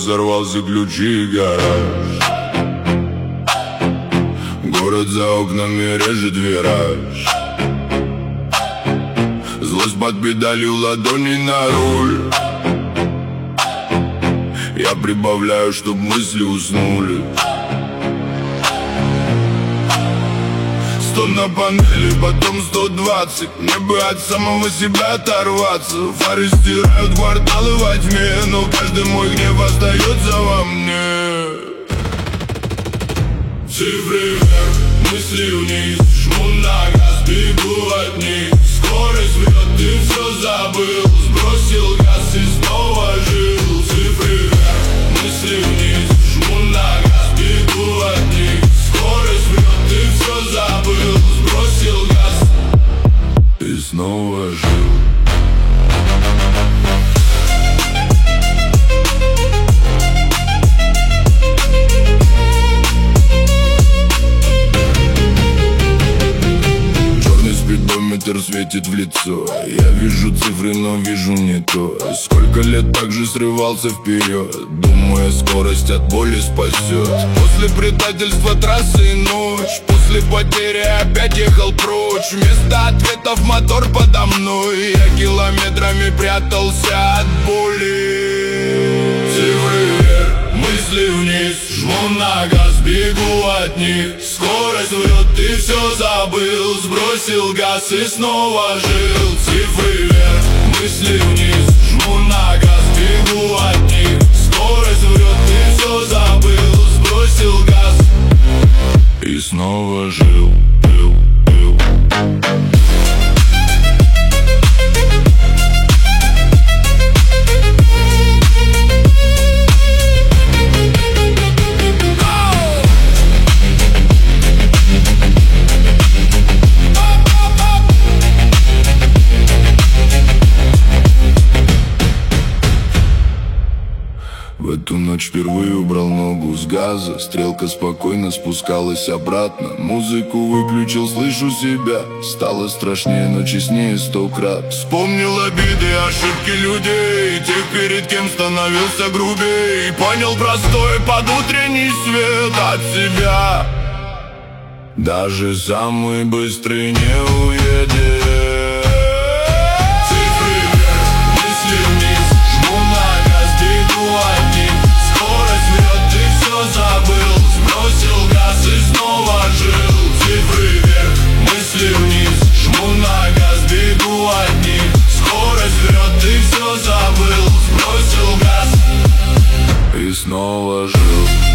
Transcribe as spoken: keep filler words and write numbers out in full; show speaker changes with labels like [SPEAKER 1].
[SPEAKER 1] сорвался ключи и гараж. Город за окнами режет вираж. Злость под педалью, ладони на руль. Я прибавляю, чтоб мысли уснули. Сто на панели, потом сто двадцать. Мне бы от самого себя оторваться. Фары стирают кварталы во тьме, но каждый мой гнев остается во мне. Цифры вверх, мысли вниз. Жму на газ, бегу от них. Скорость врет, ты все забыл. Сбросил газ и снова жил. Цифры вверх, мысли вниз. Жму на газ, бегу от них. Скорость врет, ты все забыл. Сбросил газ и снова жил. Спидометр светит в лицо. Я вижу цифры, но вижу не то. Сколько лет так же срывался вперед, думая, скорость от боли спасет. После предательства трассы и ночь, после потери опять ехал прочь. Вместо ответов мотор подо мной. Я километрами прятался от боли. Цифры вверх, мысли вниз. Жму на газ, бегу от них. Скорость врет, ты все забыл. Сбросил газ и снова жил. Цифры вверх, мысли вниз. Жму на газ, бегу от них. Скорость врет, ты все забыл. Сбросил газ и снова жил, жил, жил. В эту ночь впервые убрал ногу с газа. Стрелка спокойно спускалась обратно. Музыку выключил, слышу себя. Стало страшнее, но честнее сто крат. Вспомнил обиды, ошибки людей, тех, перед кем становился грубее. И понял простой под утренний свет от себя. Даже самый быстрый не уедет. Забыл, сбросил газ и снова жил. Цифры вверх, мысли вниз. Жму на газ, бегу от них. Скорость врет, ты все забыл. Сбросил газ и снова жил.